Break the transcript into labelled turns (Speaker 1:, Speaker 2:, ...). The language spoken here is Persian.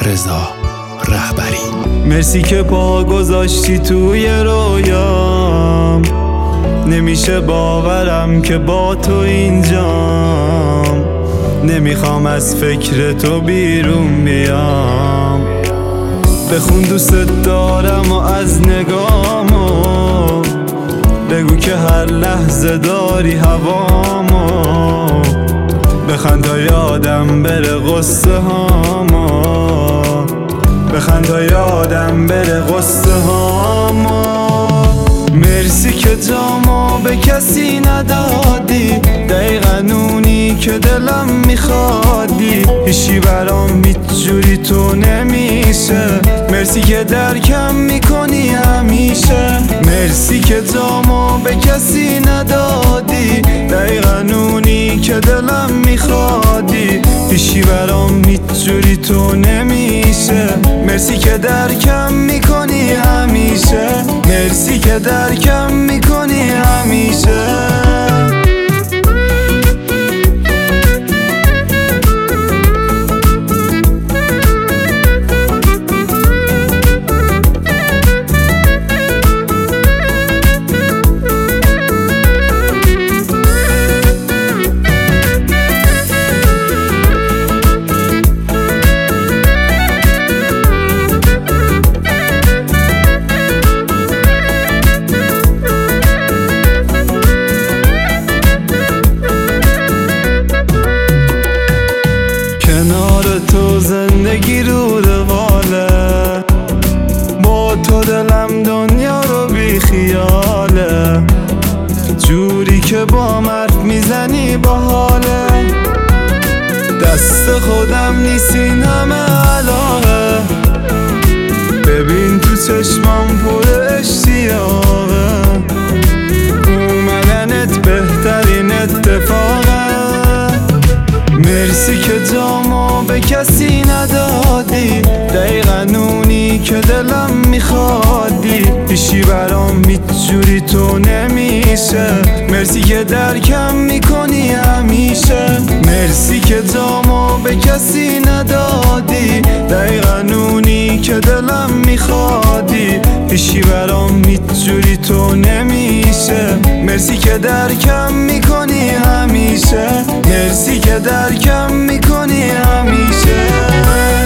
Speaker 1: رضا رهبری.
Speaker 2: مرسی که پا گذاشتی توی رویام، نمیشه باورم که با تو اینجام. نمیخوام از فکر تو بیرون بیام. بخون دوست دارم و از نگامو بگو که هر لحظه داری هوامو. بخند تا یادم بره غصه هامو، بخند تا یادم بره غصه هامو. مرسی که جامو به کسی ندادی، دقیقا اونی که دلم میخوادی. هیچی برام هیچجوری تو نمیشه. مرسی که درکم میکنی همیشه. مرسی که جامو به کسی ندادی، دقیقا اونی که دلم میخوادی. هیچی برام هیچجوری تو نمیشه. مرسی که درکم میکنی همیشه. مرسی که درکم میکنی همیشه. کنار تو زندگی رو رواله، با تو دلم دنیا رو بی خیاله. جوری که با حرف میزنی باحاله. دست خودم نیست این همه علاقه. ببین تو چشمام پر اشتیاقه. اومدنت بهترین اتفاقه. مرسی که جامو به کسی ندادی، دقیقا اونی که دلم میخوادی. هیچی برام هیچجوری تو نمیشه. مرسی که درکم میکنی همیشه. مرسی که جامو به کسی ندادی، دقیقا اونی که دلم میخوادی. هیچی برام هیچجوری تو نمیشه. مرسی که درکم میکنی همیشه. مرسی که درکم میکنی همیشه.